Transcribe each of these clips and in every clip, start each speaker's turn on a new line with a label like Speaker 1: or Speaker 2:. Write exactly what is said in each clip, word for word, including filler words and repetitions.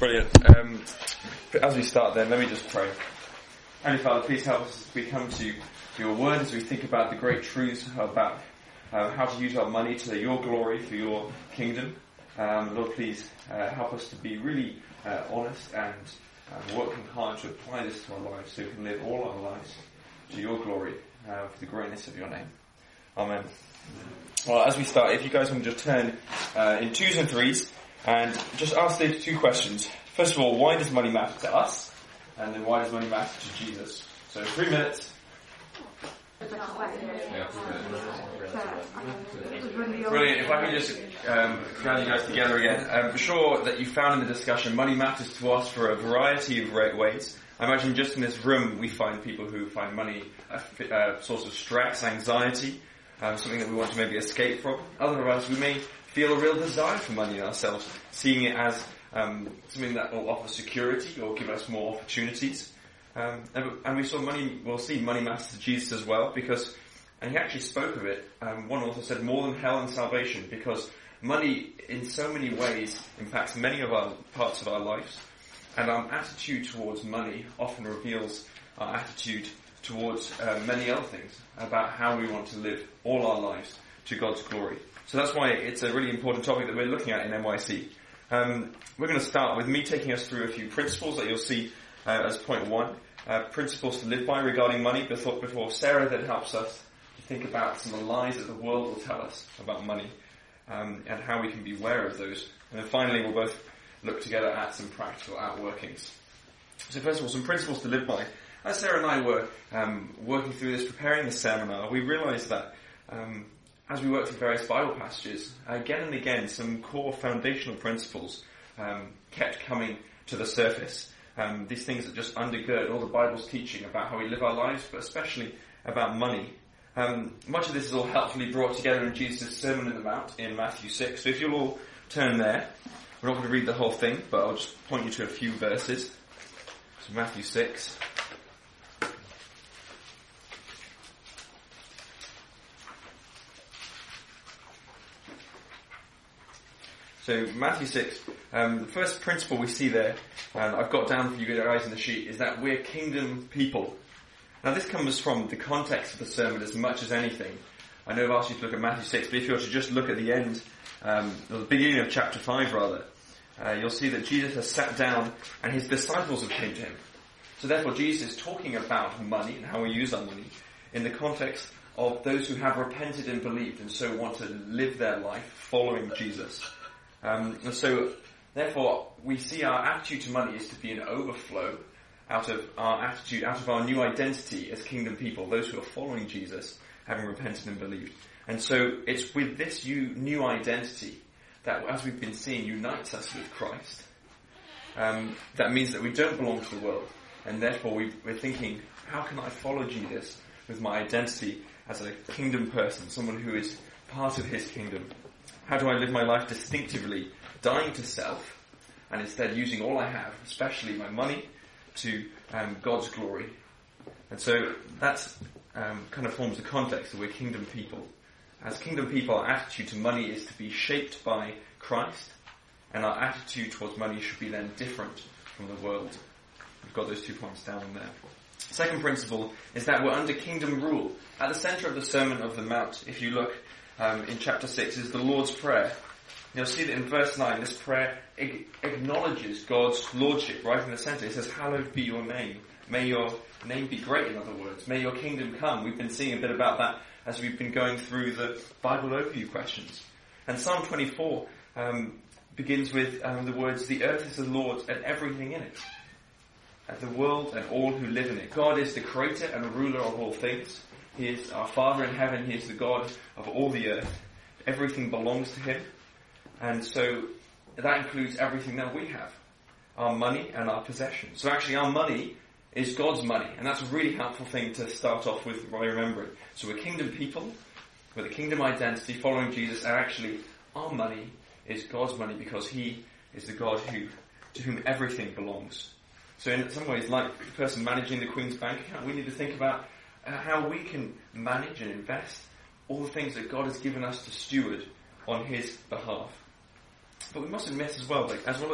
Speaker 1: Brilliant. Um, as we start then, let me just pray. Heavenly Father, please help us as we come to your word, as we think about the great truths about uh, how to use our money to your glory, for your kingdom. Um, Lord, please uh, help us to be really uh, honest and uh, working hard to apply this to our lives so we can live all our lives to your glory, uh, for the greatness of your name. Amen. Well, as we start, if you guys want to just turn uh, in twos and threes and just ask these two questions. First of all, why does money matter to us? And then why does money matter to Jesus? So three minutes. Brilliant. If I could just um, gather you guys together again. I'm sure that you found in the discussion money matters to us for a variety of ways. I imagine just in this room we find people who find money a, a source of stress, anxiety, um, something that we want to maybe escape from. Other of us, we may feel a real desire for money in ourselves, seeing it as um, something that will offer security or give us more opportunities. Um, and, and we saw money, we'll see money matters to Jesus as well, because, and he actually spoke of it, um, one author said, more than hell and salvation, because money in so many ways impacts many of our parts of our lives, and our attitude towards money often reveals our attitude towards uh, many other things, about how we want to live all our lives to God's glory. So that's why it's a really important topic that we're looking at in N Y C. Um, we're going to start with me taking us through a few principles that you'll see uh, as point one. Uh, principles to live by regarding money before, before Sarah then helps us to think about some of the lies that the world will tell us about money, um, and how we can be aware of those. And then finally we'll both look together at some practical outworkings. So first of all, some principles to live by. As Sarah and I were um, working through this, preparing the seminar, we realised that um, as we worked through various Bible passages, again and again some core foundational principles um, kept coming to the surface. Um, these things that just undergird all the Bible's teaching about how we live our lives, but especially about money. Um, much of this is all helpfully brought together in Jesus' Sermon on the Mount in Matthew six. So if you'll all turn there, we're not going to read the whole thing, but I'll just point you to a few verses. So Matthew six. So Matthew six, um, the first principle we see there, um, I've got down for you guys in the sheet, is that we're kingdom people. Now this comes from the context of the sermon as much as anything. I know I've asked you to look at Matthew six, but if you were to just look at the end, um, or the beginning of chapter five rather, uh, you'll see that Jesus has sat down and his disciples have come to him. So therefore Jesus is talking about money and how we use our money in the context of those who have repented and believed and so want to live their life following Jesus. Um, and so, therefore, we see our attitude to money is to be an overflow out of our attitude, out of our new identity as kingdom people, those who are following Jesus, having repented and believed. And so, it's with this new identity that, as we've been seeing, unites us with Christ. Um, that means that we don't belong to the world, and therefore we, we're thinking, how can I follow Jesus with my identity as a kingdom person, someone who is part of his kingdom? How do I live my life distinctively, dying to self, and instead using all I have, especially my money, to um, God's glory? And so that um, kind of forms the context that we're kingdom people. As kingdom people, our attitude to money is to be shaped by Christ, and our attitude towards money should be then different from the world. We've got those two points down there. Second principle is that we're under kingdom rule. At the centre of the Sermon on the Mount, if you look Um, in chapter six, is the Lord's Prayer. You'll see that in verse nine, this prayer ag- acknowledges God's lordship right in the centre. It says, hallowed be your name. May your name be great, in other words. May your kingdom come. We've been seeing a bit about that as we've been going through the Bible overview questions. And Psalm twenty-four um, begins with um, the words, the earth is the Lord's and everything in it, and the world and all who live in it. God is the creator and ruler of all things. He is our Father in heaven. He is the God of all the earth. Everything belongs to him. And so that includes everything that we have. Our money and our possessions. So actually our money is God's money. And that's a really helpful thing to start off with by remembering. So we're kingdom people with a kingdom identity following Jesus. And actually our money is God's money because he is the God who to whom everything belongs. So in some ways, like the person managing the Queen's bank account, we need to think about how we can manage and invest all the things that God has given us to steward on his behalf. But we mustn't miss as well, like, as well as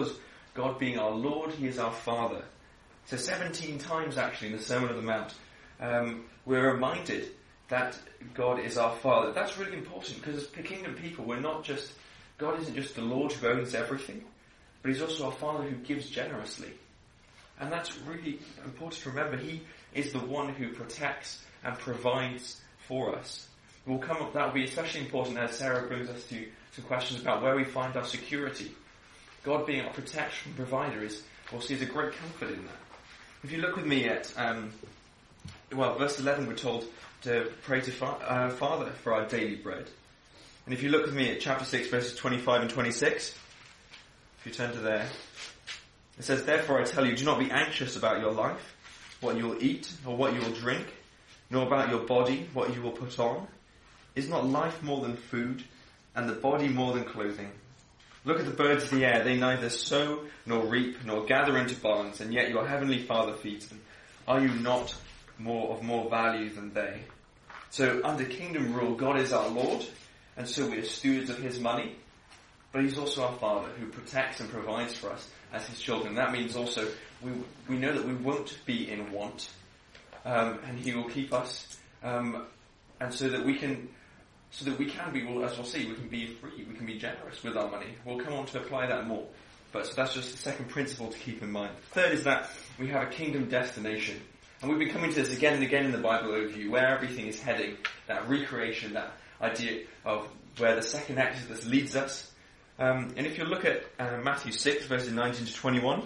Speaker 1: God being our Lord, he is our Father. So seventeen times actually in the Sermon on the Mount, um, we're reminded that God is our Father. That's really important because as kingdom people, we're not just, God isn't just the Lord who owns everything, but he's also our Father who gives generously. And that's really important to remember. He is the one who protects and provides for us. We'll come up, that will be especially important as Sarah brings us to some questions about where we find our security. God being our protection provider is, we'll see, is a great comfort in that. If you look with me at, um, well, verse eleven, we're told to pray to fa- uh, Father for our daily bread. And if you look with me at chapter six, verses twenty-five and twenty-six, if you turn to there, it says, "Therefore I tell you, do not be anxious about your life, what you will eat or what you will drink, nor about your body, what you will put on. Is not life more than food, and the body more than clothing? Look at the birds of the air. They neither sow nor reap nor gather into barns, and yet your heavenly Father feeds them. Are you not more of more value than they?" So under kingdom rule, God is our Lord, and so we are stewards of his money, but he's also our Father who protects and provides for us as his children. That means also we we know that we won't be in want, um, and he will keep us, um, and so that we can So that we can be, well, as we'll see, we can be free, we can be generous with our money. We'll come on to apply that more. But so that's just the second principle to keep in mind. Third is that we have a kingdom destination. And we've been coming to this again and again in the Bible overview, where everything is heading, that recreation, that idea of where the second Exodus leads us. Um, and if you look at uh, Matthew six, verses nineteen to twenty-one,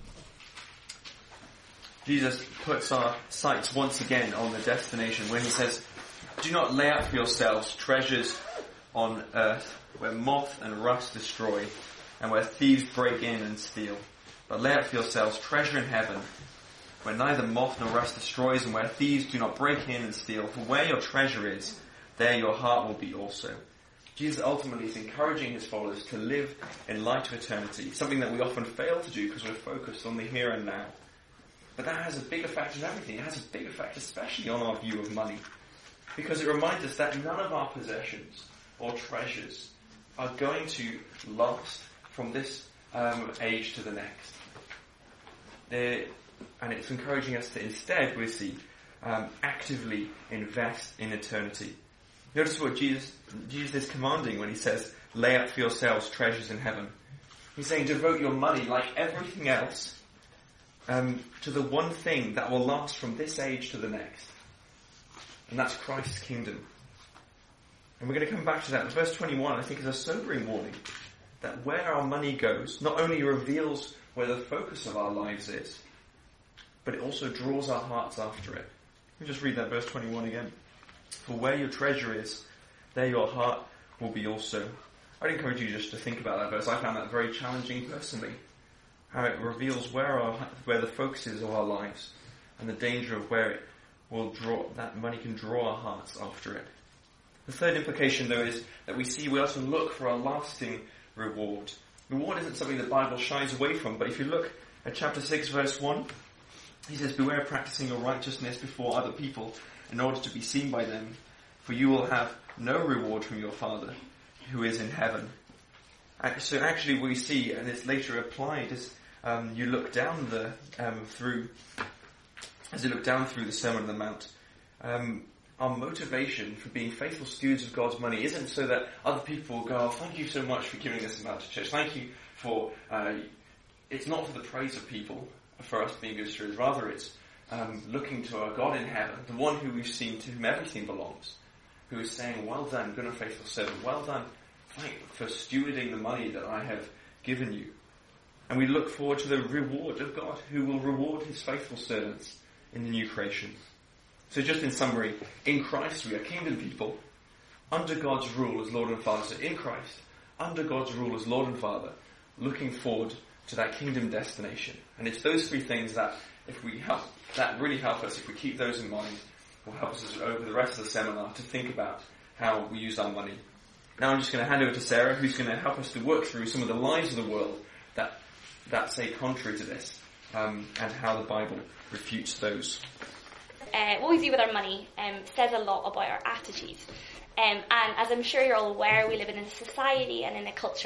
Speaker 1: Jesus puts our sights once again on the destination when he says, "Do not lay up for yourselves treasures on earth, where moth and rust destroy, and where thieves break in and steal. But lay up for yourselves treasure in heaven, where neither moth nor rust destroys, and where thieves do not break in and steal. For where your treasure is, there your heart will be also." Jesus ultimately is encouraging his followers to live in light of eternity, something that we often fail to do because we're focused on the here and now. But that has a big effect on everything. It has a big effect especially on our view of money, because it reminds us that none of our possessions or treasures are going to last from this um, age to the next. They're, and it's encouraging us to instead, we see, um, actively invest in eternity. Notice what Jesus, Jesus is commanding when he says, "Lay up for yourselves treasures in heaven." He's saying devote your money, like everything else, um, to the one thing that will last from this age to the next. And that's Christ's kingdom. And we're going to come back to that. Verse twenty-one, I think, is a sobering warning that where our money goes not only reveals where the focus of our lives is, but it also draws our hearts after it. Let me just read that verse twenty-one again. "For where your treasure is, there your heart will be also." I'd encourage you just to think about that verse. I found that very challenging personally. How it reveals where our where the focus is of our lives, and the danger of where it will draw, that money can draw our hearts after it. The third implication, though, is that we see we ought to look for a lasting reward. Reward isn't something the Bible shies away from, but if you look at chapter six, verse one, he says, "Beware of practicing your righteousness before other people in order to be seen by them, for you will have no reward from your Father who is in heaven." So actually we see, and it's later applied as um, you look down the um, through, as you look down through the Sermon on the Mount, um, our motivation for being faithful stewards of God's money isn't so that other people will go, "Oh, thank you so much for giving this amount to church. Thank you for." Uh, it's not for the praise of people, for us being good stewards. Rather, it's um, looking to our God in heaven, the one who we've seen, to whom everything belongs, who is saying, "Well done, good and faithful servant. Well done, thank you for stewarding the money that I have given you." And we look forward to the reward of God, who will reward his faithful servants in the new creation. So just in summary, in Christ we are kingdom people, under God's rule as Lord and Father. So in Christ, under God's rule as Lord and Father, looking forward to that kingdom destination. And it's those three things that, if we help, that really help us, if we keep those in mind, will help us over the rest of the seminar to think about how we use our money. Now I'm just going to hand over to Sarah, who's going to help us to work through some of the lies of the world that that say contrary to this, um, and how the Bible refutes those.
Speaker 2: Uh, what we do with our money um, says a lot about our attitude. Um, and as I'm sure you're all aware, we live in a society and in a culture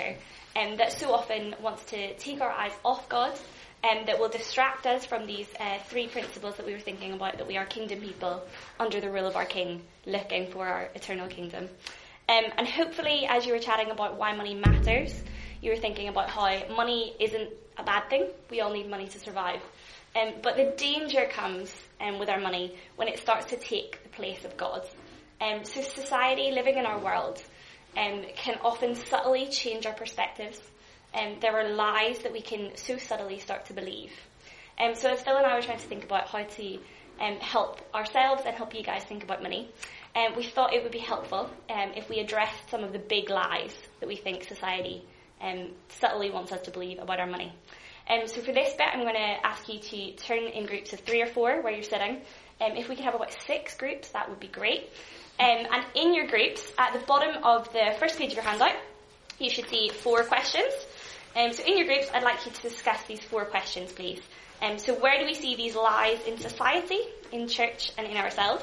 Speaker 2: um, that so often wants to take our eyes off God, um, that will distract us from these uh, three principles that we were thinking about, that we are kingdom people under the rule of our King, looking for our eternal kingdom. Um, and hopefully, as you were chatting about why money matters, you were thinking about how money isn't a bad thing. We all need money to survive. Um, but the danger comes um, with our money when it starts to take the place of God. Um, so society, living in our world, um, can often subtly change our perspectives. Um, there are lies that we can so subtly start to believe. Um, so as Phil and I were trying to think about how to um, help ourselves and help you guys think about money, um, we thought it would be helpful um, if we addressed some of the big lies that we think society um, subtly wants us to believe about our money. Um, so for this bit, I'm going to ask you to turn in groups of three or four where you're sitting. Um, if we could have about six groups, that would be great. Um, and in your groups, at the bottom of the first page of your handout, you should see four questions. Um, so in your groups, I'd like you to discuss these four questions, please. Um, so where do we see these lies in society, in church, and in ourselves?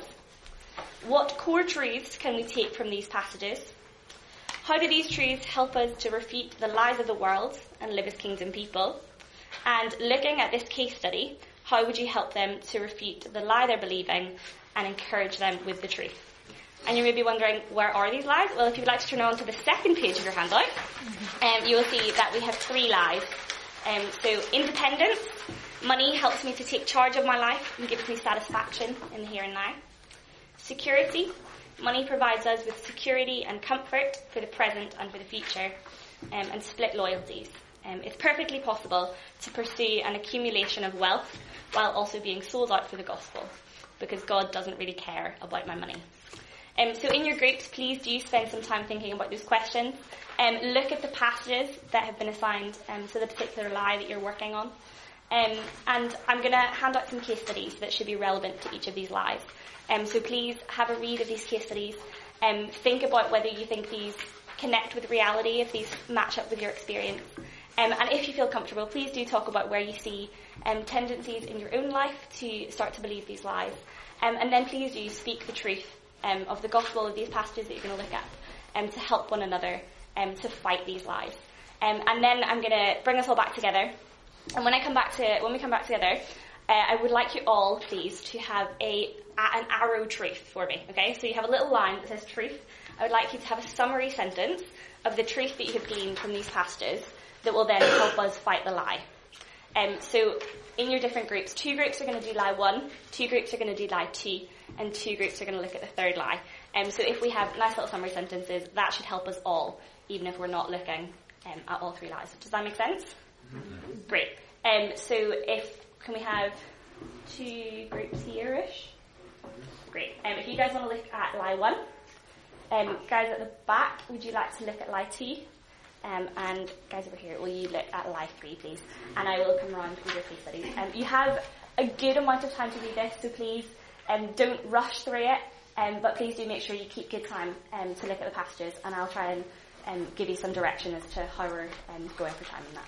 Speaker 2: What core truths can we take from these passages? How do these truths help us to refute the lies of the world and live as kingdom people? And looking at this case study, how would you help them to refute the lie they're believing and encourage them with the truth? And you may be wondering, where are these lies? Well, if you'd like to turn on to the second page of your handout, um, you will see that we have three lies. Um, so, independence. Money helps me to take charge of my life and gives me satisfaction in the here and now. Security. Money provides us with security and comfort for the present and for the future. Um, and split loyalties. Um, it's perfectly possible to pursue an accumulation of wealth while also being sold out for the gospel, because God doesn't really care about my money. Um, so in your groups, please do spend some time thinking about those questions. Um, look at the passages that have been assigned um, to the particular lie that you're working on. Um, and I'm going to hand out some case studies that should be relevant to each of these lies. Um, so please have a read of these case studies. Um, think about whether you think these connect with reality, if these match up with your experience. Um, and if you feel comfortable, please do talk about where you see um, tendencies in your own life to start to believe these lies. Um, and then please do speak the truth um, of the gospel of these passages that you're going to look at um, to help one another um, to fight these lies. Um, and then I'm going to bring us all back together. And when I come back to when we come back together, uh, I would like you all, please, to have a, a an arrow truth for me. Okay, so you have a little line that says truth. I would like you to have a summary sentence of the truth that you have gleaned from these passages that will then help us fight the lie. Um, so in your different groups, two groups are going to do lie one, two groups are going to do lie two, and two groups are going to look at the third lie. Um, so if we have nice little summary sentences, that should help us all, even if we're not looking um, at all three lies. Does that make sense? Mm-hmm. Great. Um, so if, can we have two groups here-ish? Great. Um, if you guys want to look at lie one, um, guys at the back, would you like to look at lie two? Um, and guys over here, will you look at lie three, please? And I will come around with your case studies. Um, you have a good amount of time to do this, so please um, don't rush through it, um, but please do make sure you keep good time um, to look at the passages, and I'll try and um, give you some direction as to how we're um, going for time in that.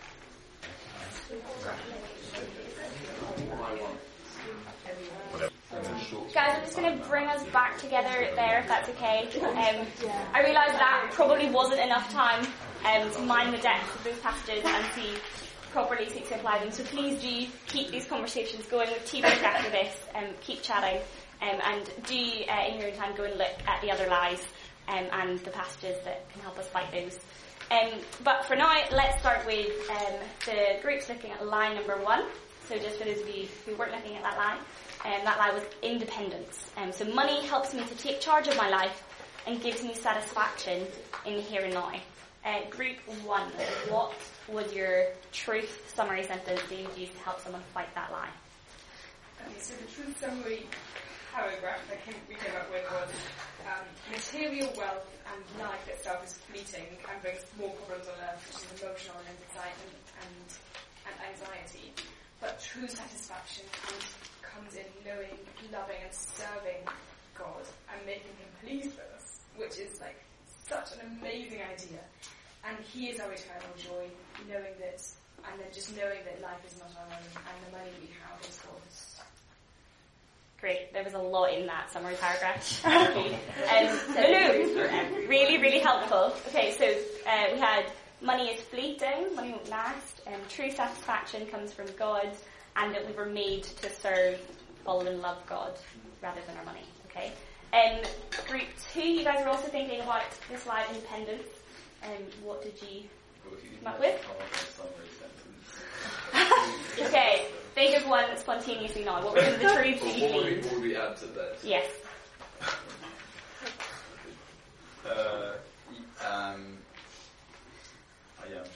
Speaker 2: Guys, I'm just going to bring us back together there, if that's okay. Um, I realise that probably wasn't enough time um, to mine the depth of those passages and see properly to apply them. So please do keep these conversations going with teammates after this, and um, keep chatting, um, and do, uh, in your own time, go and look at the other lies um, and the passages that can help us fight those. Um, but for now, let's start with um, the groups looking at lie number one. So just for those of you who weren't looking at that lie, um, that lie was independence. Um, so money helps me to take charge of my life and gives me satisfaction in the here and now. Uh, group one, what was your truth summary sentence that you used to help someone fight that lie?
Speaker 3: Okay, so the truth summary paragraph that came, we came up with was um, material wealth and life itself is fleeting and brings more problems on earth, which is emotional and anxiety and, and anxiety. But true satisfaction comes, comes in knowing, loving and serving God and making him pleased with us, which is like such an amazing idea. And he is our eternal joy, knowing that, and then just knowing that life is not our own and the money we have is God's.
Speaker 2: Great, there was a lot in that summary paragraph. um, no, no, really, really helpful. Okay, so uh, we had money is fleeting, money won't last, and true satisfaction comes from God, and that we were made to serve, follow and love God rather than our money. Okay. Um, group two, you guys are also thinking about this lie of independence. Um, what did you come up with? Okay, think of one spontaneously now. What were some of the truths that you gleaned?
Speaker 4: What would we add to that?
Speaker 2: Yes.
Speaker 4: Uh, um, I am.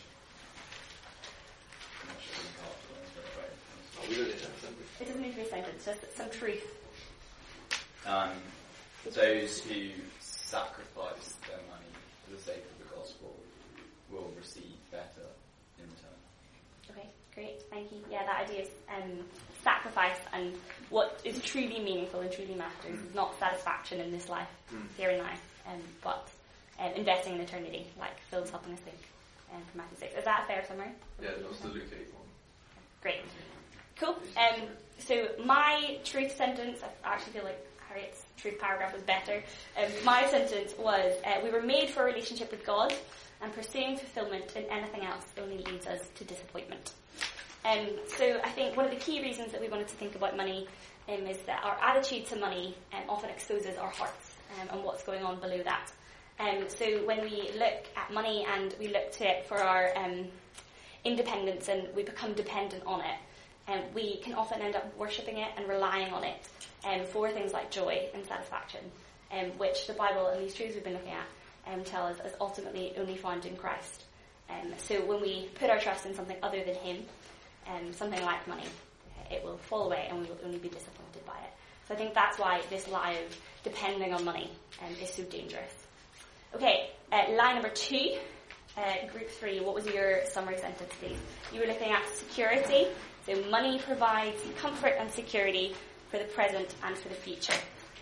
Speaker 4: I'm not sure we can
Speaker 2: It doesn't need to be a sentence, just some truth.
Speaker 4: Um, those who sacrifice their money for the sake of the gospel will receive better in return.
Speaker 2: Okay, great, thank you. Yeah, that idea is um, sacrifice and what is truly meaningful and truly matters is not satisfaction in this life, mm. here and now, um, but um, investing in eternity, like Phil's helping us think um, from Matthew six. Is that a fair summary?
Speaker 4: Yeah, that was the Luke eight one.
Speaker 2: Great. Cool. Um, so my truth sentence, I actually feel like Harriet's truth paragraph was better. Um, my sentence was, uh, we were made for a relationship with God, and pursuing fulfillment in anything else only leads us to disappointment. Um, so I think one of the key reasons that we wanted to think about money um, is that our attitude to money um, often exposes our hearts um, and what's going on below that. Um, so when we look at money and we look to it for our um, independence and we become dependent on it, um, we can often end up worshipping it and relying on it um, for things like joy and satisfaction, um, which the Bible and these truths we've been looking at um, tell us is ultimately only found in Christ. Um, so when we put our trust in something other than Him, um, something like money, it will fall away and we will only be disappointed by it. So I think that's why this lie of depending on money um, is so dangerous. Okay, uh, lie number two, uh, group three, what was your summary sentence, please? You were looking at security. So money provides comfort and security for the present and for the future.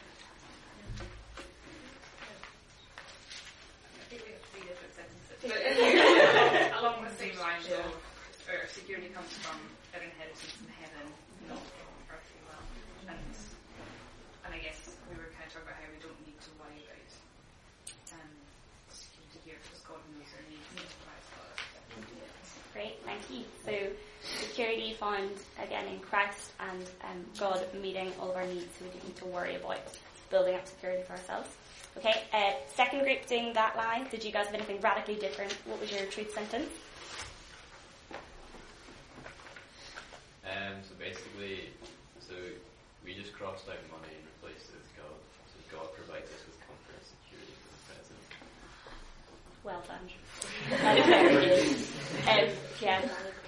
Speaker 3: I think we have three different sentences. But along the same lines of where security comes from an inheritance in heaven, not from earthly wealth. And, and I guess we were kind of talking about how we don't need to worry about um, security here because God knows our needs and provides for us.
Speaker 2: Great, thank you. So security found again in Christ and um, God meeting all of our needs, so we don't need to worry about building up security for ourselves. Okay, uh, second group doing that line. Did you guys have anything radically different? What was your truth sentence?
Speaker 5: Um, so basically, so we just crossed out money and replaced it with God. So God provides us with comfort and security for the present.
Speaker 2: Well done. That is very good. Um, yeah,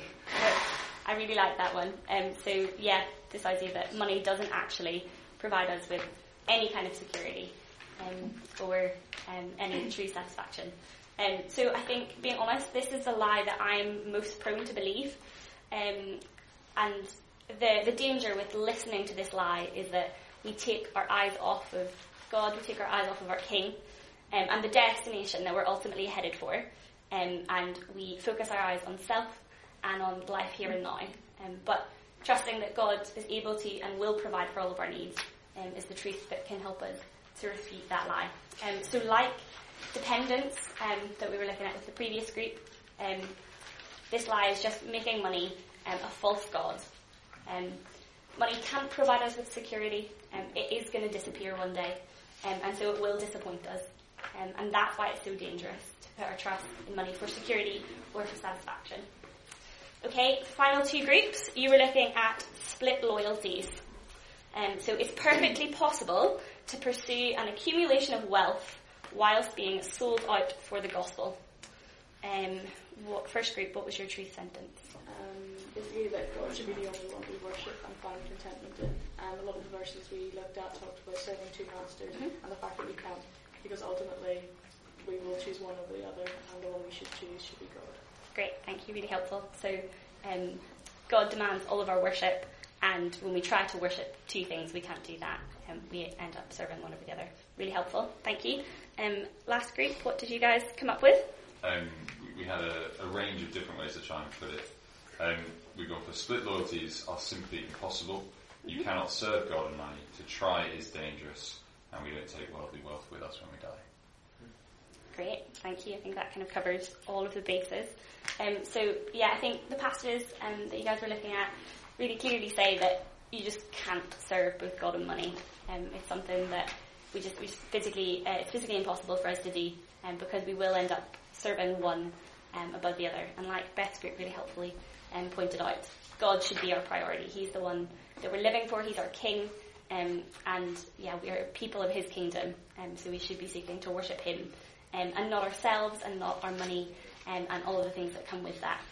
Speaker 2: I really like that one. Um, so yeah, this idea that money doesn't actually provide us with any kind of security um, or um, any true satisfaction. Um, so I think, being honest, this is the lie that I'm most prone to believe. Um, and the the danger with listening to this lie is that we take our eyes off of God, we take our eyes off of our King, um, and the destination that we're ultimately headed for, um, and we focus our eyes on self and on life here and now. Um, but trusting that God is able to and will provide for all of our needs um, is the truth that can help us to refute that lie. Um, so like dependence um, that we were looking at with the previous group, um, this lie is just making money um, a false god. Um, money can't provide us with security. Um, it is going to disappear one day, um, and so it will disappoint us. Um, and that's why it's so dangerous to put our trust in money for security or for satisfaction. Okay, final two groups. You were looking at split loyalties. Um, so it's perfectly possible to pursue an accumulation of wealth whilst being sold out for the gospel. Um, what, first group, what was your truth sentence?
Speaker 6: Um, basically that God should be the only one we worship and find contentment in. And a lot of the verses we looked at talked about serving two masters mm-hmm. and the fact that we can't, because ultimately we will choose one over the other, and the one we should choose should be God.
Speaker 2: Great, thank you, really helpful. So um, God demands all of our worship, and when we try to worship two things, we can't do that. Um, we end up serving one over the other. Really helpful, thank you. Um, last group, what did you guys come up with?
Speaker 7: Um, we had a, a range of different ways to try and put it. Um, we've gone for split loyalties are simply impossible. You mm-hmm. cannot serve God and money. To try is dangerous, and we don't take worldly wealth with us when we die.
Speaker 2: Great, thank you. I think that kind of covers all of the bases. Um, so, yeah, I think the passages um, that you guys were looking at really clearly say that you just can't serve both God and money. Um, it's something that we just, we just physically, uh, it's physically impossible for us to do, um, because we will end up serving one um, above the other. And like Beth's group really helpfully um, pointed out, God should be our priority. He's the one that we're living for. He's our king. Um, and yeah, we are people of his kingdom. Um, so we should be seeking to worship him, um, and not ourselves and not our money, um, and all of the things that come with that.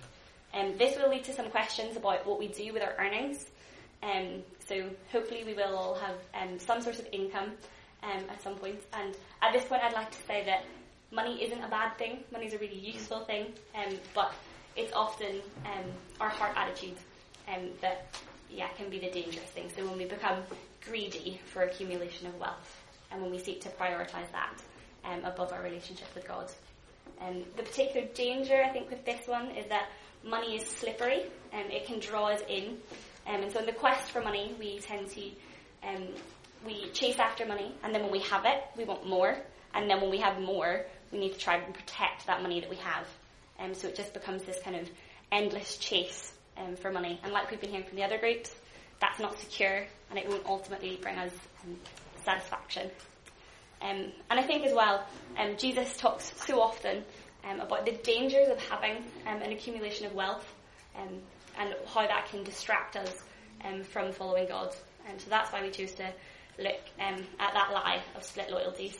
Speaker 2: Um, this will lead to some questions about what we do with our earnings. Um, so hopefully we will all have um, some source of income um, at some point. And at this point I'd like to say that money isn't a bad thing. Money is a really useful thing. Um, but it's often um, our heart attitude um, that yeah, can be the dangerous thing. So when we become greedy for accumulation of wealth, and when we seek to prioritise that um, above our relationship with God. Um, the particular danger, I think, with this one is that money is slippery, and it can draw us in. Um, and so in the quest for money, we tend to, um, we chase after money, and then when we have it, we want more. And then when we have more, we need to try and protect that money that we have. Um, so it just becomes this kind of endless chase um, for money. And like we've been hearing from the other groups, that's not secure, and it won't ultimately bring us um, satisfaction. Um, and I think as well, um, Jesus talks so often um, about the dangers of having um, an accumulation of wealth, um, and how that can distract us um, from following God. And so that's why we choose to look um, at that lie of split loyalties.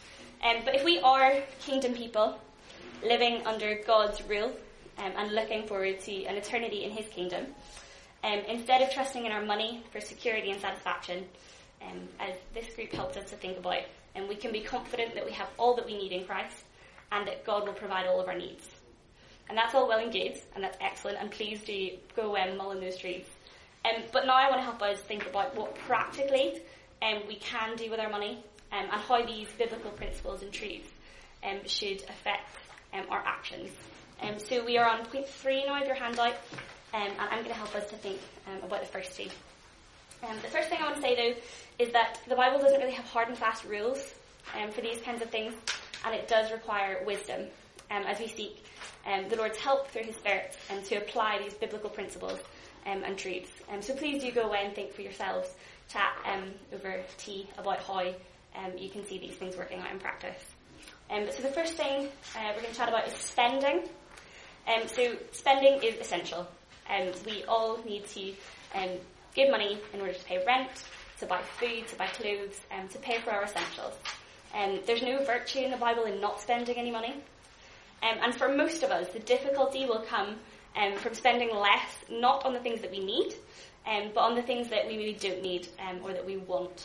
Speaker 2: Um, but if we are kingdom people, living under God's rule um, and looking forward to an eternity in his kingdom, um, instead of trusting in our money for security and satisfaction, um, as this group helped us to think about, and we can be confident that we have all that we need in Christ and that God will provide all of our needs. And that's all well and good, and that's excellent, and please do go away and mull in those truths. Um, but now I want to help us think about what practically um, we can do with our money, um, and how these biblical principles and truths um, should affect um, our actions. Um, so we are on point three now of your handout, um, and I'm going to help us to think um, about the first two. Um, the first thing I want to say, though, is that the Bible doesn't really have hard and fast rules um, for these kinds of things, and it does require wisdom um, as we seek um, the Lord's help through his Spirit and to apply these biblical principles um, and truths. Um, so please do go away and think for yourselves, chat um, over tea about how um, you can see these things working out in practice. Um, so the first thing uh, we're going to chat about is spending. Um, so spending is essential. Um, we all need to um, give money in order to pay rent, to buy food, to buy clothes, um, to pay for our essentials. Um, there's no virtue in the Bible in not spending any money. Um, and for most of us, the difficulty will come um, from spending less, not on the things that we need, um, but on the things that we maybe don't need um, or that we want.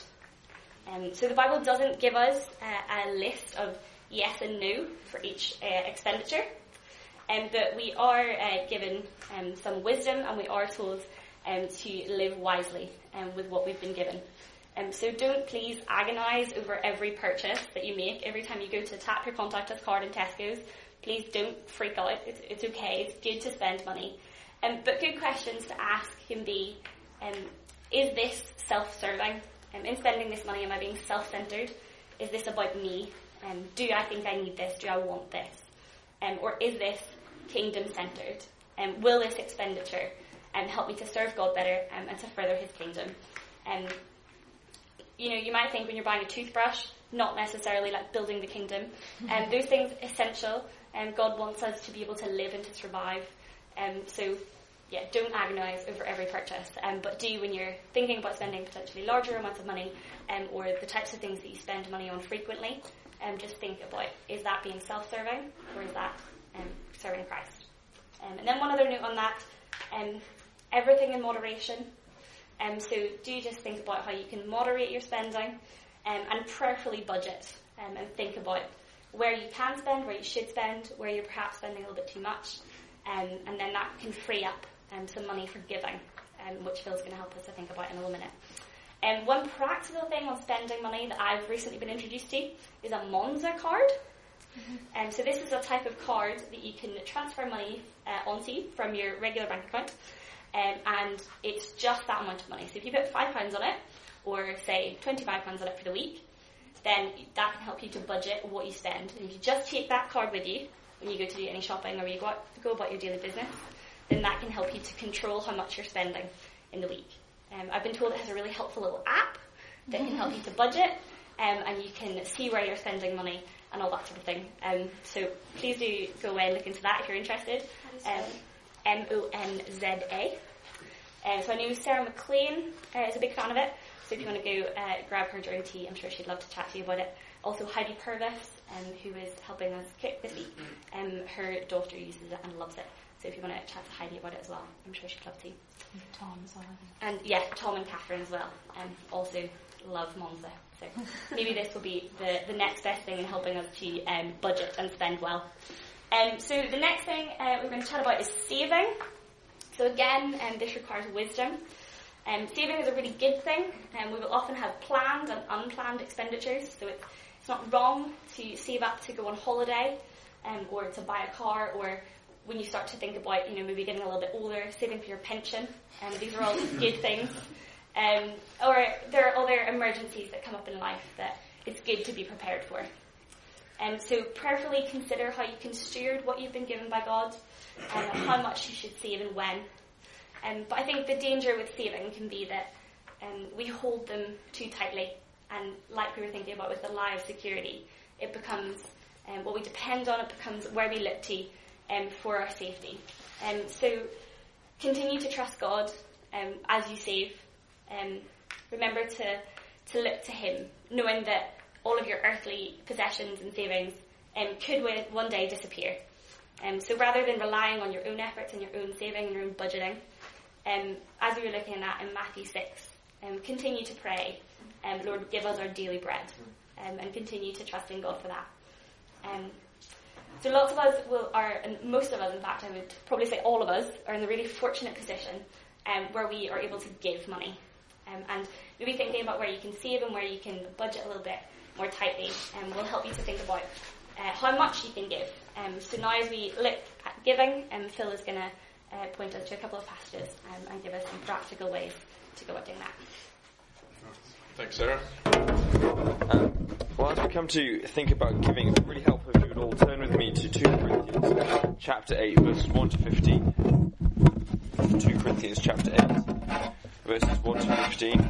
Speaker 2: Um, so the Bible doesn't give us uh, a list of yes and no for each uh, expenditure, um, but we are uh, given um, some wisdom, and we are told um, to live wisely um, with what we've been given. Um, so don't please agonise over every purchase that you make. Every time you go to tap your Contact Us card in Tesco's, please don't freak out. It's, it's okay. It's good to spend money. Um, but good questions to ask can be, um, is this self-serving? Um, in spending this money, am I being self-centred? Is this about me? Um, do I think I need this? Do I want this? Um, or is this kingdom-centred? Um, will this expenditure um, help me to serve God better um, and to further his kingdom? Um, you know, you might think when you're buying a toothbrush, not necessarily like building the kingdom. And um, those things essential, and um, God wants us to be able to live and to survive. Um, so, yeah, don't agonise over every purchase. Um, but do, when you're thinking about spending potentially larger amounts of money, um, or the types of things that you spend money on frequently, um, just think about, is that being self-serving, or is that um, serving Christ? Um, and then one other note on that, um, everything in moderation. Um, so do just think about how you can moderate your spending, um, and prayerfully budget, um, and think about where you can spend, where you should spend, where you're perhaps spending a little bit too much, um, and then that can free up um, some money for giving, um, which Phil's going to help us to think about in a little minute. Um, one practical thing on spending money that I've recently been introduced to is a Monzo card. Mm-hmm. Um, so this is a type of card that you can transfer money uh, onto from your regular bank account. Um, and it's just that amount of money. So if you put five pounds on it, or say twenty-five pounds on it for the week, then that can help you to budget what you spend. And if you just take that card with you when you go to do any shopping or you go, out, go about your daily business, then that can help you to control how much you're spending in the week. Um, I've been told it has a really helpful little app that can help you to budget, um, and you can see where you're spending money and all that sort of thing. Um, so please do go away and look into that if you're interested. Um, M O N Z A. Uh, so I know Sarah McLean uh, is a big fan of it. So if you want to go uh, grab her during tea, I'm sure she'd love to chat to you about it. Also Heidi Purvis, um, who is helping us cook this week, um, her daughter uses it and loves it. So if you want to chat to Heidi about it as well, I'm sure she'd love to.
Speaker 6: And Tom as well.
Speaker 2: And yeah, Tom and Catherine as well, um, also love Monza. So maybe this will be the, the next best thing in helping us to um, budget and spend well. Um, so the next thing uh, we're going to chat about is saving. So again, um, this requires wisdom. Um, saving is a really good thing, and um, we will often have planned and unplanned expenditures. So it's, it's not wrong to save up to go on holiday, um, or to buy a car, or when you start to think about, you know, maybe getting a little bit older, saving for your pension. Um, these are all good things. Um, or there are other emergencies that come up in life that it's good to be prepared for. Um, so prayerfully consider how you can steward what you've been given by God, and how much you should save and when. Um, but I think the danger with saving can be that um, we hold them too tightly, and like we were thinking about with the lie of security, it becomes um, what we depend on, it becomes where we look to um, for our safety. Um, so continue to trust God um, as you save. Um, remember to, to look to Him, knowing that all of your earthly possessions and savings um, could one day disappear. Um, so rather than relying on your own efforts and your own saving and your own budgeting, um, as we were looking at in Matthew six, um, continue to pray, um, Lord, give us our daily bread, um, and continue to trust in God for that. Um, so lots of us will are, and most of us, in fact, I would probably say all of us, are in the really fortunate position um, where we are able to give money. Um, and maybe thinking about where you can save and where you can budget a little bit more tightly um, will help you to think about uh, how much you can give. Um, so now as we look at giving, um, Phil is going to uh, point us to a couple of passages um, and give us some practical ways to go about doing that.
Speaker 8: Thanks, Sarah.
Speaker 1: Um, well, as we come to think about giving, it would really help if you would all turn with me to two Corinthians chapter eight, verses one to fifteen. two Corinthians chapter eight, verses one to fifteen.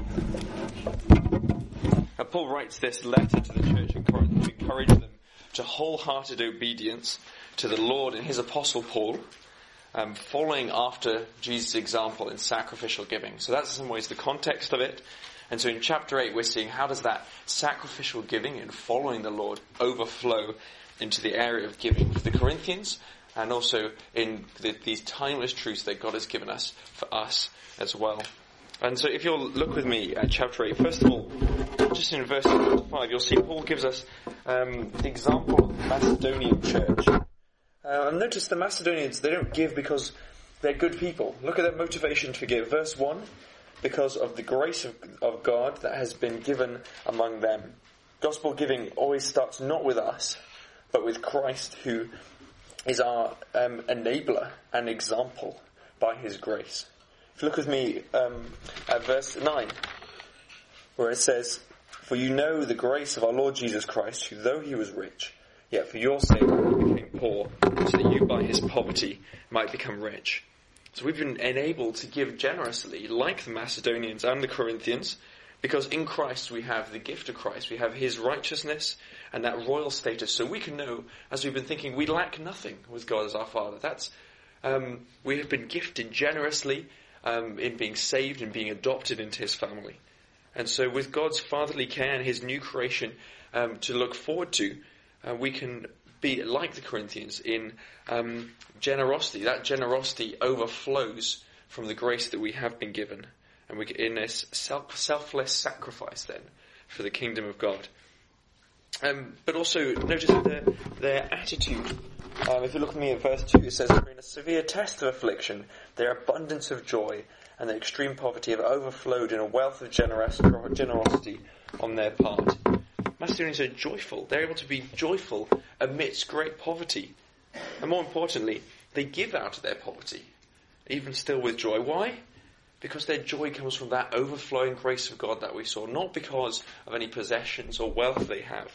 Speaker 1: Now, Paul writes this letter to the church in Corinth to encourage them to wholehearted obedience to the Lord and his apostle Paul, um, following after Jesus' example in sacrificial giving. So that's in some ways the context of it. And so in chapter eight, we're seeing how does that sacrificial giving and following the Lord overflow into the area of giving for the Corinthians, and also in the, these timeless truths that God has given us for us as well. And so if you'll look with me at chapter eight, first of all, just in verse five, you'll see Paul gives us um, the example of the Macedonian church. Uh, and notice the Macedonians, they don't give because they're good people. Look at their motivation to give. Verse one, because of the grace of, of God that has been given among them. Gospel giving always starts not with us, but with Christ, who is our um, enabler and example by his grace. If you look with me um, at verse nine, where it says, "For you know the grace of our Lord Jesus Christ, who though he was rich, yet for your sake he became poor, so that you by his poverty might become rich." So we've been enabled to give generously, like the Macedonians and the Corinthians, because in Christ we have the gift of Christ, we have his righteousness and that royal status. So we can know, as we've been thinking, we lack nothing with God as our Father. That's um, we have been gifted generously um, in being saved and being adopted into his family. And so with God's fatherly care and his new creation um, to look forward to, uh, we can be like the Corinthians in um, generosity. That generosity overflows from the grace that we have been given. And we're in this self, selfless sacrifice then for the kingdom of God. Um, but also notice their, their attitude. Um, if you look at me at verse two, it says, "In a severe test of affliction, their abundance of joy and their extreme poverty have overflowed in a wealth of generous, generosity on their part." Macedonians are joyful. They're able to be joyful amidst great poverty. And more importantly, they give out of their poverty, even still with joy. Why?
Speaker 9: because their joy comes from that overflowing grace of God that we saw, not because of any possessions or wealth they have.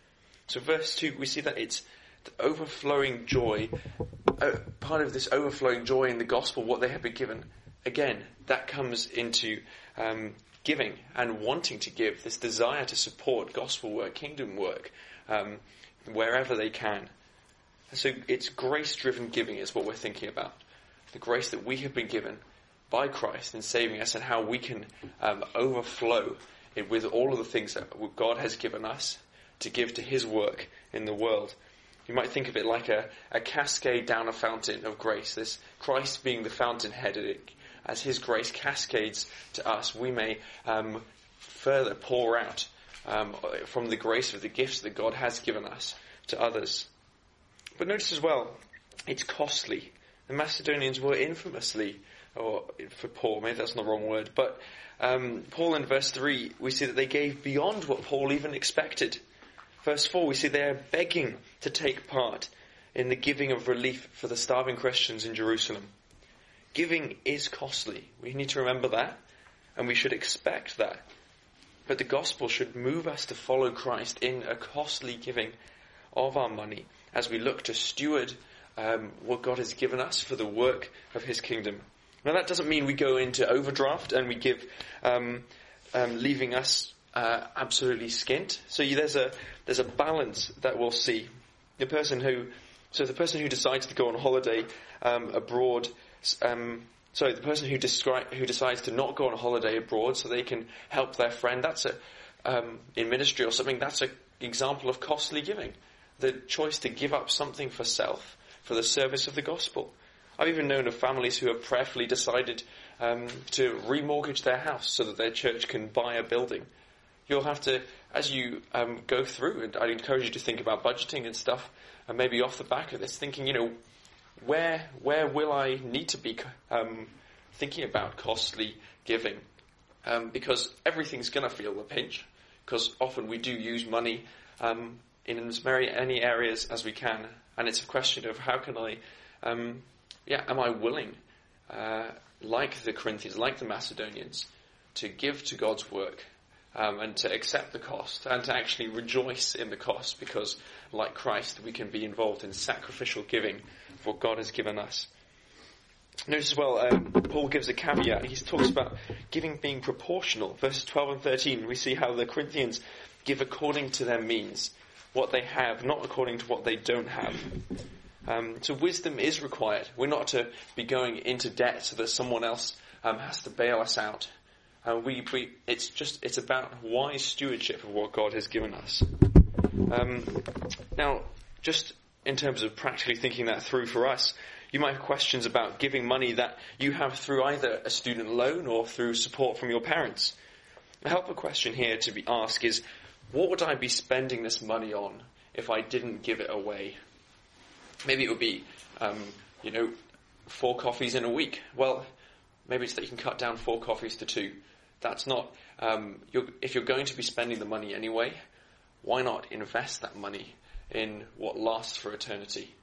Speaker 9: So verse two, we see that it's the overflowing joy, uh, part of this overflowing joy in the gospel, what they have been given. Again, that comes into um, giving and wanting to give, this desire to support gospel work, kingdom work, um, wherever they can. And so it's grace-driven giving is what we're thinking about. The grace that we have been given by Christ in saving us, and how we can um, overflow it with all of the things that God has given us to give to his work in the world. You might think of it like a, a cascade down a fountain of grace. This Christ being the fountainhead, as his grace cascades to us, we may um, further pour out um, from the grace of the gifts that God has given us to others. But notice as well, it's costly. The Macedonians were infamously, or for Paul, maybe that's not the wrong word, but um, Paul in verse three, we see that they gave beyond what Paul even expected. Verse four, we see they are begging to take part in the giving of relief for the starving Christians in Jerusalem. Giving is costly. We need to remember that, and we should expect that. But the gospel should move us to follow Christ in a costly giving of our money as we look to steward um, what God has given us for the work of his kingdom. Now that doesn't mean we go into overdraft and we give, um, um, leaving us uh, absolutely skint. So you, there's a there's a balance that we'll see. The person who, so the person who decides to go on holiday um, abroad. Um, so the person who, descri- who decides to not go on holiday abroad so they can help their friend, that's a um, in ministry or something. That's an example of costly giving. The choice to give up something for self, for the service of the gospel. I've even known of families who have prayerfully decided um, to remortgage their house so that their church can buy a building. You'll have to, as you um, go through, and I'd encourage you to think about budgeting and stuff, and maybe off the back of this, thinking, you know, where where will I need to be um, thinking about costly giving? Um, because everything's going to feel the pinch, because often we do use money um, in as many areas as we can, and it's a question of how can I, um, yeah, am I willing, uh, like the Corinthians, like the Macedonians, to give to God's work um, and to accept the cost and to actually rejoice in the cost, because like Christ we can be involved in sacrificial giving for what God has given us. Notice as well, um, Paul gives a caveat. He talks about giving being proportional. Verses twelve and thirteen, we see how the Corinthians give according to their means, what they have, not according to what they don't have. Um, so wisdom is required. We're not to be going into debt so that someone else um, has to bail us out. Uh, we, we, it's just it's about wise stewardship of what God has given us. Um, now, just in terms of practically thinking that through for us, you might have questions about giving money that you have through either a student loan or through support from your parents. A helpful question here to be asked is, what would I be spending this money on if I didn't give it away? Maybe it would be, um, you know, four coffees in a week. Well, maybe it's that you can cut down four coffees to two. That's not, um, you're, if you're going to be spending the money anyway, why not invest that money in what lasts for eternity?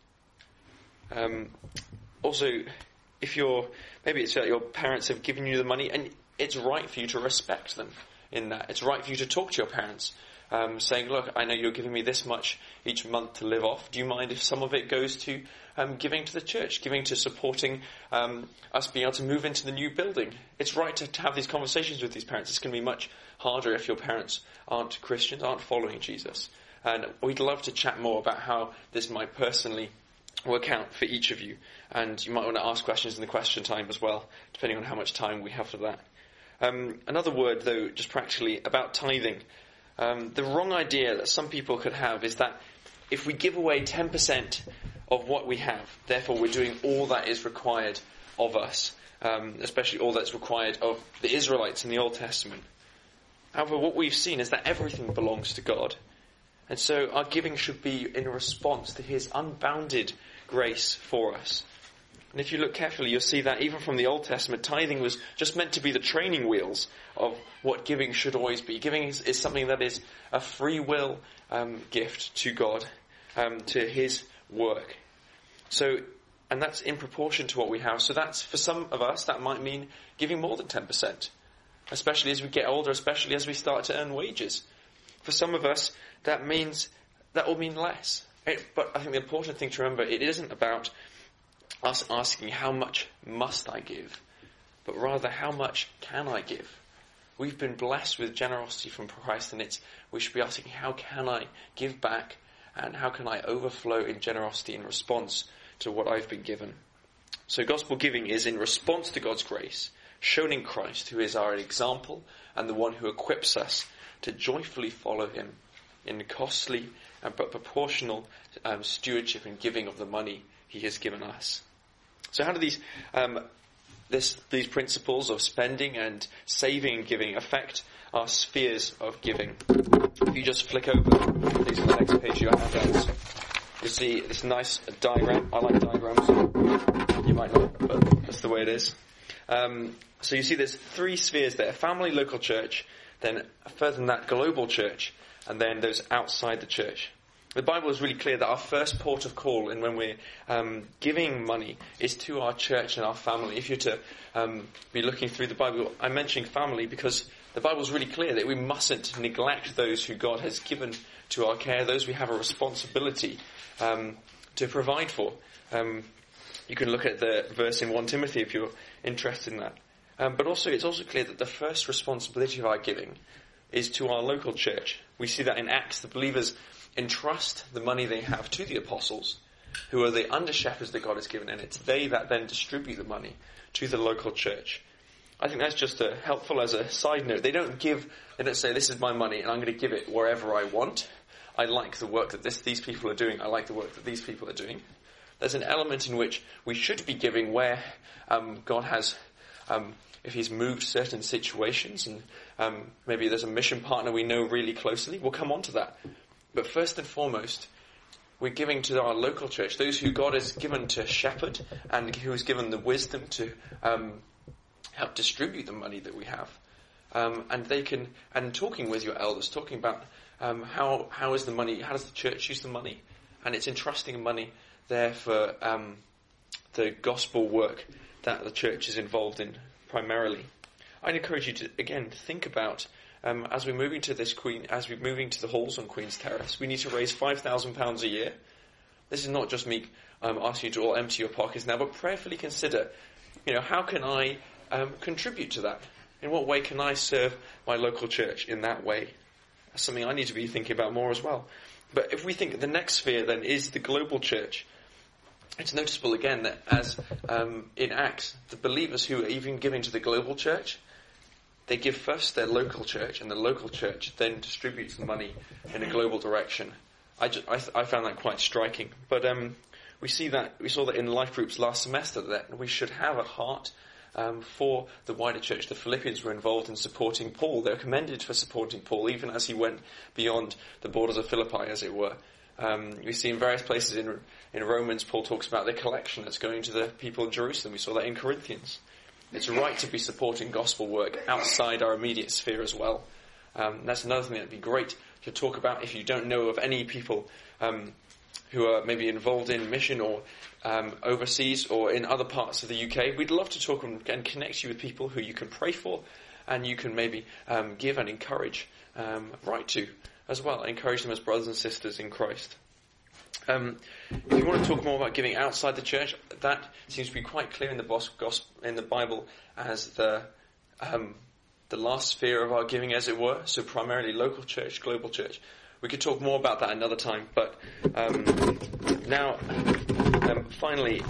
Speaker 9: Um, also, if you're, maybe it's that your parents have given you the money, and it's right for you to respect them in that. It's right for you to talk to your parents, um, saying, look, I know you're giving me this much each month to live off. Do you mind if some of it goes to um, giving to the church, giving to supporting um, us being able to move into the new building? It's right to, to have these conversations with these parents. It's going to be much harder if your parents aren't Christians, aren't following Jesus. And we'd love to chat more about how this might personally work out for each of you. And you might want to ask questions in the question time as well, depending on how much time we have for that. Um, another word, though, just practically, about tithing. Um, the wrong idea that some people could have is that if we give away ten percent of what we have, therefore we're doing all that is required of us, um, especially all that's required of the Israelites in the Old Testament. However, what we've seen is that everything belongs to God. And so our giving should be in response to his unbounded grace for us. And if you look carefully, you'll see that even from the Old Testament, tithing was just meant to be the training wheels of what giving should always be. Giving is, is something that is a free will um, gift to God, um, to his work. So and that's in proportion to what we have. So that's, for some of us, that might mean giving more than ten percent, especially as we get older, especially as we start to earn wages. For some of us, that means, that will mean less. It, but I think the important thing to remember, it isn't about us asking how much must I give, but rather how much can I give? We've been blessed with generosity from Christ, and it's, we should be asking, how can I give back, and how can I overflow in generosity in response to what I've been given? So gospel giving is in response to God's grace, shown in Christ, who is our example and the one who equips us to joyfully follow him in the costly and but proportional um, stewardship and giving of the money he has given us. So how do these um, this, these principles of spending and saving and giving affect our spheres of giving? If you just flick over, please, to the next page of your handouts, you'll see this nice diagram. I like diagrams. You might not, but that's the way it is. Um, so you see there's three spheres there: family, local church, then further than that, global church, and then those outside the church. The Bible is really clear that our first port of call, and when we're um, giving money, is to our church and our family. If you're to um, be looking through the Bible, I'm mentioning family because the Bible is really clear that we mustn't neglect those who God has given to our care, those we have a responsibility um, to provide for. Um, you can look at the verse in First Timothy if you're interested in that. Um, but also, it's also clear that the first responsibility of our giving is to our local church. We see that in Acts, the believers entrust the money they have to the apostles, who are the under-shepherds that God has given, and it's they that then distribute the money to the local church. I think that's just a, helpful as a side note. They don't give, they don't say, this is my money and I'm going to give it wherever I want. I like the work that this, these people are doing. I like the work that these people are doing. There's an element in which we should be giving where um, God has, um, if he's moved certain situations, and um, maybe there's a mission partner we know really closely, we'll come on to that. But first and foremost, we're giving to our local church, those who God has given to shepherd and who has given the wisdom to um, help distribute the money that we have. Um, and they can, and talking with your elders, talking about um, how how is the money, how does the church use the money? And it's entrusting money there for um, the gospel work that the church is involved in primarily. I'd encourage you to, again, think about Um, as we're moving to this Queen, as we're moving to the halls on Queen's Terrace, we need to raise five thousand pounds a year. This is not just me um, asking you to all empty your pockets now, but prayerfully consider, you know, how can I um, contribute to that? In what way can I serve my local church in that way? That's something I need to be thinking about more as well. But if we think the next sphere then is the global church, it's noticeable again that as um, in Acts, the believers who are even giving to the global church, they give first their local church, and the local church then distributes the money in a global direction. I, just, I, th- I found that quite striking. But um, we see that we saw that in life groups last semester that we should have a heart um, for the wider church. The Philippians were involved in supporting Paul. They were commended for supporting Paul, even as he went beyond the borders of Philippi, as it were. Um, we see in various places in in Romans, Paul talks about the collection that's going to the people in Jerusalem. We saw that in Corinthians. It's right to be supporting gospel work outside our immediate sphere as well. Um, that's another thing that would be great to talk about. If you don't know of any people um, who are maybe involved in mission or um, overseas or in other parts of the U K, we'd love to talk and, and connect you with people who you can pray for and you can maybe um, give and encourage um, right to as well. Encourage them as brothers and sisters in Christ. Um, if you want to talk more about giving outside the church, that seems to be quite clear in the gospel, in the Bible as the um, the last sphere of our giving, as it were. So primarily local church, global church. We could talk more about that another time. But um, now, um, finally,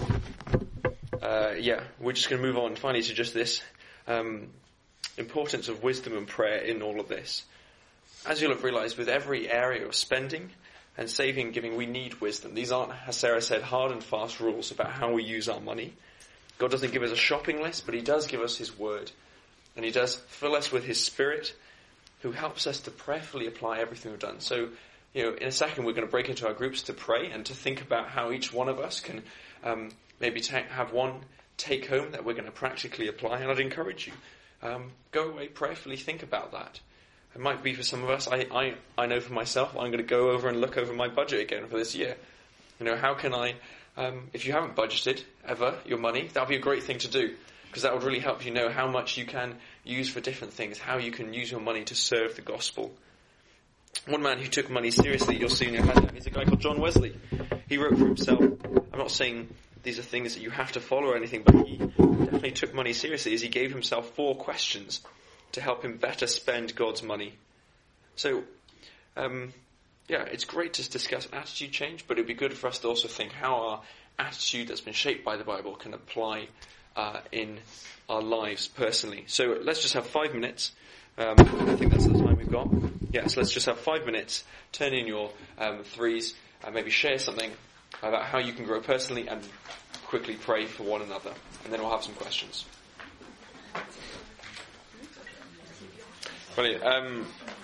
Speaker 9: uh, yeah, we're just going to move on finally to just this um, importance of wisdom and prayer in all of this. As you'll have realised, with every area of spending and saving and giving, we need wisdom. These aren't, as Sarah said, hard and fast rules about how we use our money. God doesn't give us a shopping list, but he does give us his word. And he does fill us with his spirit, who helps us to prayerfully apply everything we've done. So, you know, in a second we're going to break into our groups to pray and to think about how each one of us can um, maybe ta- have one take home that we're going to practically apply. And I'd encourage you, um, go away, prayerfully think about that. It might be for some of us, I, I, I know for myself, I'm going to go over and look over my budget again for this year. You know, how can I Um, if you haven't budgeted ever your money, that would be a great thing to do, because that would really help you know how much you can use for different things, how you can use your money to serve the gospel. One man who took money seriously, you'll see in your handout, is a guy called John Wesley. He wrote for himself. I'm not saying these are things that you have to follow or anything, but he definitely took money seriously as he gave himself four questions to help him better spend God's money. So, um, yeah, it's great to discuss attitude change, but it'd be good for us to also think how our attitude that's been shaped by the Bible can apply uh, in our lives personally. So let's just have five minutes. Um, I think that's the time we've got. Yeah, so let's just have five minutes, turn in your um, threes, and maybe share something about how you can grow personally and quickly pray for one another. And then we'll have some questions. Brilliant. Um,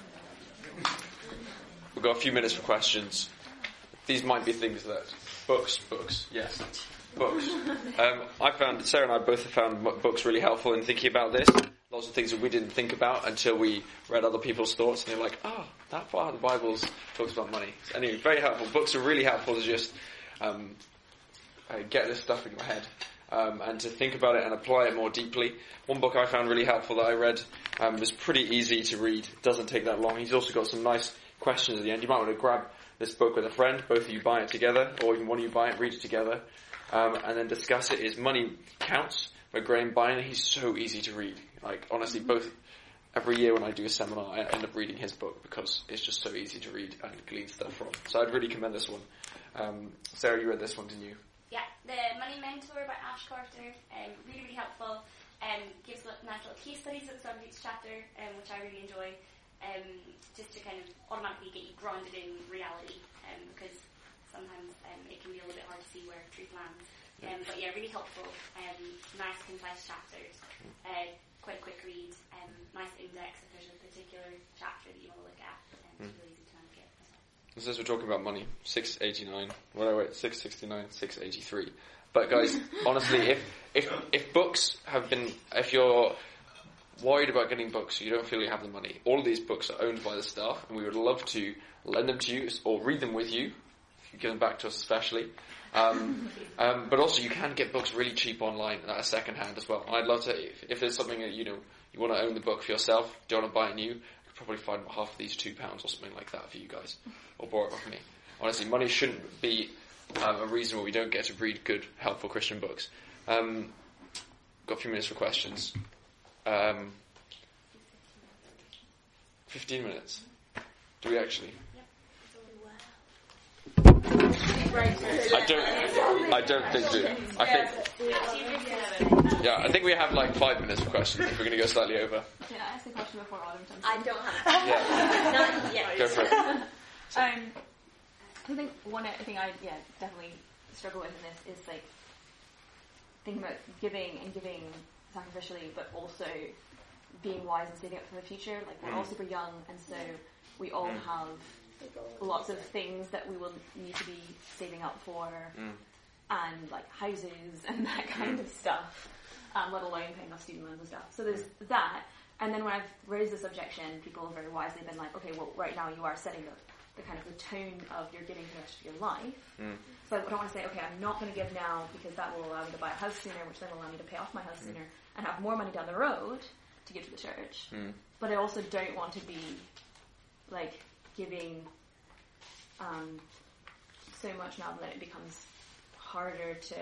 Speaker 9: we've got a few minutes for questions. These might be things that... Books, books, yes. Books. Um, I found, Sarah and I both have found books really helpful in thinking about this. Lots of things that we didn't think about until we read other people's thoughts, and they're like, oh, that part of the Bible talks about money. So anyway, very helpful. Books are really helpful to just um, uh, get this stuff in your head um, and to think about it and apply it more deeply. One book I found really helpful that I read um, was pretty easy to read. It doesn't take that long. He's also got some nice questions at the end. You might want to grab this book with a friend. Both of you buy it together, or even one of you buy it, read it together, um, and then discuss it. Is Money Counts by Graham Bynner. He's so easy to read. Like, honestly, both, every year when I do a seminar, I end up reading his book because it's just so easy to read and glean stuff from. So I'd really commend this one. Um, Sarah, you read this one, didn't you?
Speaker 2: Yeah, The Money Mentor by Ash Carter, um, really, really helpful. Um, gives nice little case studies at the start of each chapter, um, which I really enjoy, um, just to kind of automatically get you grounded in reality, um, because sometimes um, it can be a little bit hard to see where truth lands. Um, but yeah, really helpful, um, nice concise chapters, uh, quite a quick read, um, nice index if there's a particular chapter that you want to look at, um, it's really easy to navigate.
Speaker 9: This is we're talking about money, six eighty-nine, what do I wait, six sixty-nine, six eighty-three. But guys, honestly, if, if, if books have been, if you're worried about getting books, you don't feel you have the money, all of these books are owned by the staff, and we would love to lend them to you, or read them with you, if you give them back to us especially. Um, um, but also you can get books really cheap online at a second hand as well. I'd love to, if, if there's something that, you know, you want to own the book for yourself, don't want to buy it new, you could probably find half of these two pounds or something like that for you guys, or borrow it off me. Honestly, money shouldn't be um, a reason why we don't get to read good, helpful Christian books. Um, got a few minutes for questions. Um, Fifteen minutes. Do we actually? I don't. I don't think so. I think. Yeah, I think we have like five minutes for questions. If we're going to go slightly over.
Speaker 10: Can I ask a question before Autumn comes?
Speaker 11: I don't have.
Speaker 9: Yeah.
Speaker 11: Not yet.
Speaker 9: Go for it.
Speaker 10: Um, I think one thing I yeah definitely struggle with in this is like thinking about giving and giving sacrificially, but also being wise and saving up for the future. Like we're all super young, and so we all have lots of things that we will need to be saving up for, mm. and like houses and that kind of stuff, um, let alone paying off student loans and stuff. So there's that. And then when I've raised this objection, people have very wisely been like, okay, well, right now you are setting the, the kind of the tone of your giving for the rest of your life. Mm. So I don't want to say, okay, I'm not going to give now because that will allow me to buy a house sooner, which then will allow me to pay off my house mm. sooner and have more money down the road to give to the church. Mm. But I also don't want to be like giving um, so much now that it becomes harder to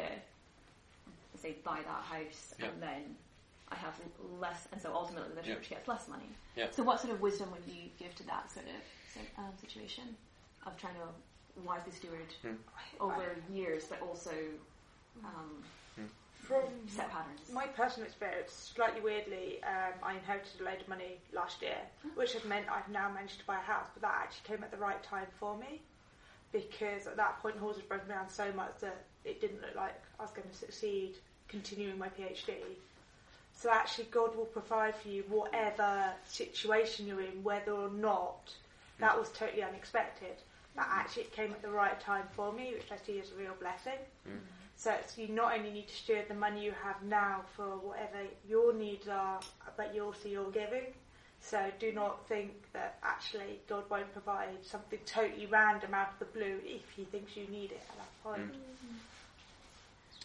Speaker 10: say buy that house yeah. and then I have less, and so ultimately the church yeah. gets less money.
Speaker 9: Yeah.
Speaker 10: So what sort of wisdom would you give to that sort of um, situation of trying to wisely steward mm. over years, but also um, mm.
Speaker 12: from
Speaker 10: set patterns?
Speaker 12: My personal experience, slightly weirdly, um, I inherited a load of money last year, mm. which has meant I've now managed to buy a house, but that actually came at the right time for me, because at that point horses broken down so much that it didn't look like I was going to succeed continuing my PhD. So actually God will provide for you whatever situation you're in, whether or not that was totally unexpected. That actually it came at the right time for me, which I see as a real blessing. Mm. So it's, you not only need to steward the money you have now for whatever your needs are, but you also you're giving. So do not think that actually God won't provide something totally random out of the blue if he thinks you need it at that point. Mm.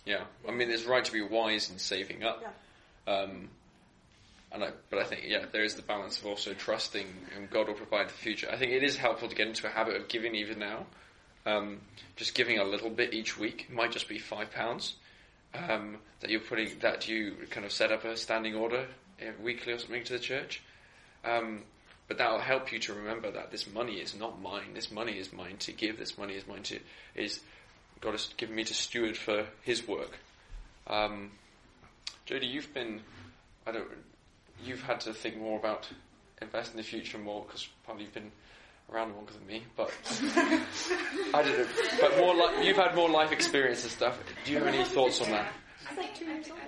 Speaker 9: Yeah, I mean, it's right to be wise in saving up.
Speaker 12: Yeah.
Speaker 9: Um, and I, but I think, yeah, there is the balance of also trusting and God will provide the future. I think it is helpful to get into a habit of giving even now. Um, just giving a little bit each week. It might just be five pounds um, that you're putting, that you kind of set up a standing order uh, weekly or something to the church. Um, but that will help you to remember that this money is not mine. This money is mine to give. This money is mine to, is God has given me to steward for His work. Um, Jody, you've been, I don't, you've had to think more about investing in the future more because probably you've been around longer than me, but I don't know. But more like you've had more life experience and stuff. Do you have any thoughts on that?
Speaker 6: It's like two years old.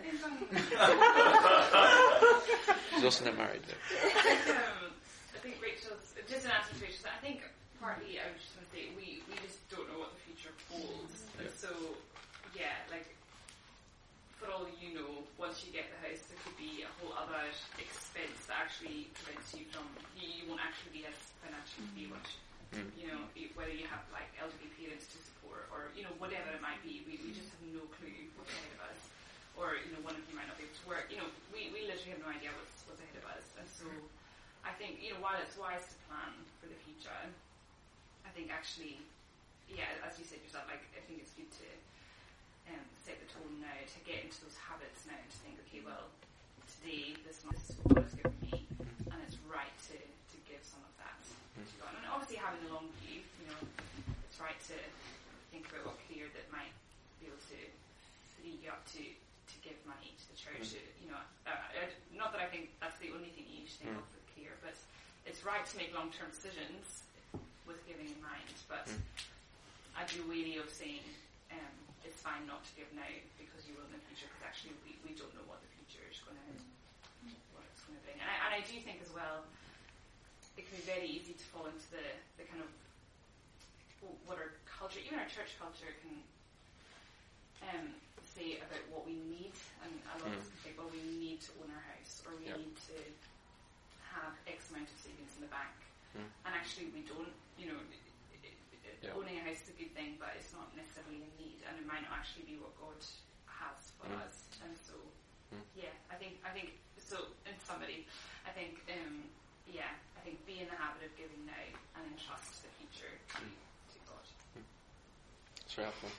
Speaker 9: She's also not married though.
Speaker 3: I think, um, I think Rachel's just an answer to Rachel's. I think partly I was just going to say we, we just don't know what the future holds, and so yeah, like for all you know, once you get the house, there could be a whole other expense that actually prevents you from. You won't actually be as financially stable. Mm. You know, whether you have like elderly parents to support, or you know whatever it might be, we, we just have no clue what's ahead of us. Or you know, one of you might not be able to work. You know, we, we literally have no idea what's what's ahead of us. And so, I think you know, while it's wise to plan for the future, I think actually, yeah, as you said yourself, like I think it's good to um, set the tone now, to get into those habits now, to think, okay, well, today this month this is what God has given me, and it's right to, to give some of that to God. And obviously having the long view, you know, it's right to think about what career that might be able to free you up to, to give money to the church. Mm. You know, uh, uh, not that I think that's the only thing you should think mm. of with career, but it's right to make long-term decisions with giving in mind. But mm. I'd be wary of saying um, it's fine not to give now because you will in the future, because actually we, we don't know what the future is going to what it's going to bring. And I, and I do think as well, it can be very easy to fall into the, the kind of what our culture, even our church culture, can um, say about what we need. And a lot of us can think, well, we need to own our house, or we
Speaker 9: yep.
Speaker 3: need to have X amount of savings in the bank. Mm. And actually we don't, you know, it, it, yep. owning a house is a good thing, but it's not necessarily a need, and it might not actually be what God has for mm. us. And so, mm. yeah, I think, I think, so in summary, I think, um, yeah, I think be in the habit of giving now and entrust the future to, to God.
Speaker 9: That's very helpful.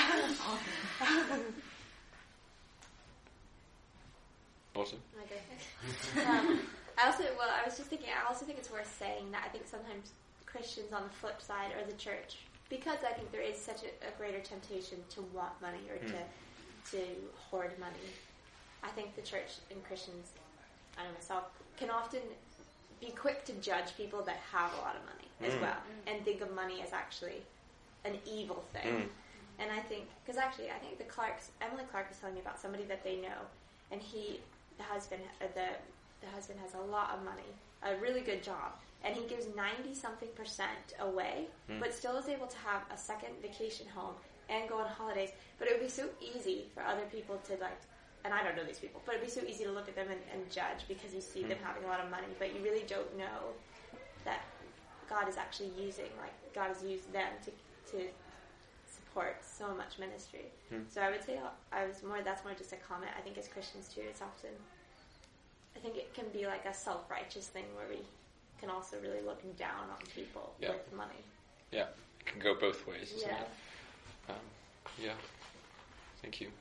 Speaker 9: Awesome.
Speaker 11: Okay. um, I also, well, I was just thinking, I also think it's worth saying that I think sometimes Christians on the flip side, or the church, because I think there is such a, a greater temptation to want money or mm. to to hoard money. I think the church and Christians, I know myself, can often be quick to judge people that have a lot of money mm. as well, mm. and think of money as actually an evil thing. Mm. And I think, because actually, I think the Clarks, Emily Clark was telling me about somebody that they know, and he, the husband, uh, the the husband has a lot of money, a really good job, and he gives ninety something percent away, mm. but still is able to have a second vacation home and go on holidays. But it would be so easy for other people to like, and I don't know these people, but it'd be so easy to look at them and, and judge because you see mm. them having a lot of money, but you really don't know that God is actually using, like God has used them to to support so much ministry. Mm. So I would say I was more. That's more just a comment. I think as Christians too, it's often, I think it can be like a self-righteous thing where we can also really look down on people yeah. with money.
Speaker 9: Yeah, it can go both ways, isn't
Speaker 11: yeah.
Speaker 9: it? Um, yeah. Thank you.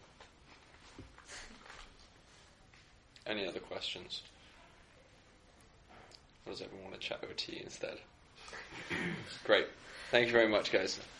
Speaker 9: Any other questions? Or does everyone want to chat over tea instead? Great. Thank you very much, guys.